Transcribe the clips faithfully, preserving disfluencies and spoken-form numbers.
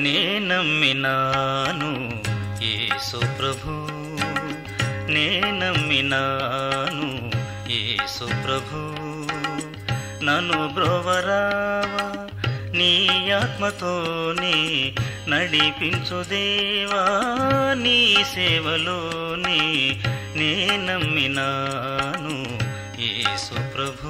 నే నమ్మినాను యేసు ప్రభు, నే నమ్మినాను యేసు ప్రభు. నన్ను బ్రోవరావా నీ ఆత్మతోనే, నడిపించు దేవా నీ సేవలోనే. నే నమ్మినాను యేసు ప్రభు.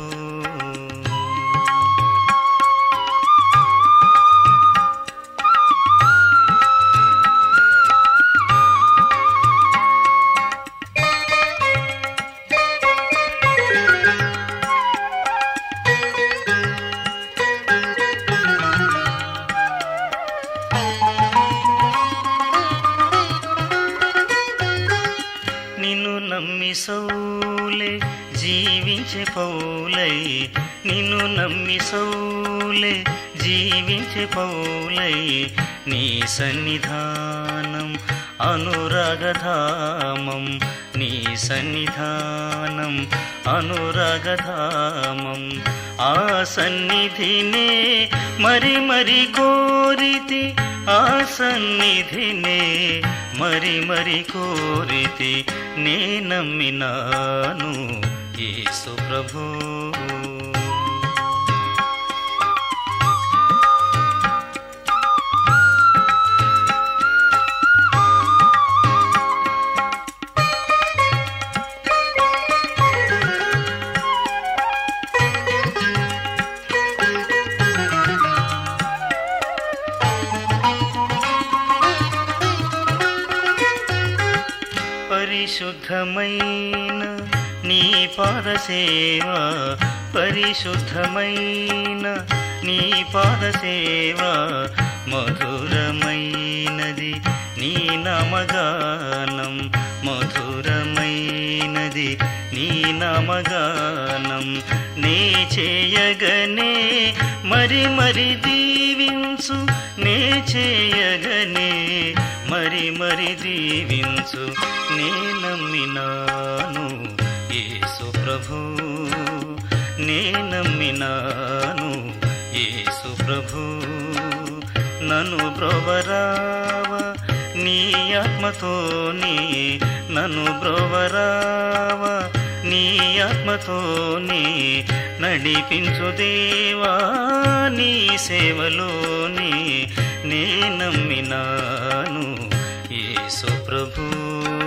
నిన్ను నమ్మి సౌలే జీవించే పౌలై, నిన్ను నమ్మి సౌలే జీవించే పౌలై. నీ సన్నిధానం అనురాగధామం, నీ సన్నిధానం అనురాగధామం. ఆ సన్నిధినే మరి మరి కోరితి, ఆ సన్నిధినే మరి మరి కోరితి. నే నమ్మినాను యేసు ప్రభు. పరిశుద్ధమైన నీ పాదసేవా, పరిశుద్ధమైన నీ పాదసేవా. మధురమైనది నీ నామగానం, మధురమైనది నీ నామగానం. నే చేయగనే మరి మరి దీవించు, నే చేయగనే మరి మరి దీవించు. నే నమ్మినాను యేసు ప్రభు, నే నమ్మినాను యేసు ప్రభు. నన్ను బ్రోవరావా నీ ఆత్మతోనే, నన్ను బ్రోవరావా నీ ఆత్మతోనే. నడిపించు దేవా నీ సేవలోనే. నే నమ్మినాను యేసు ప్రభు.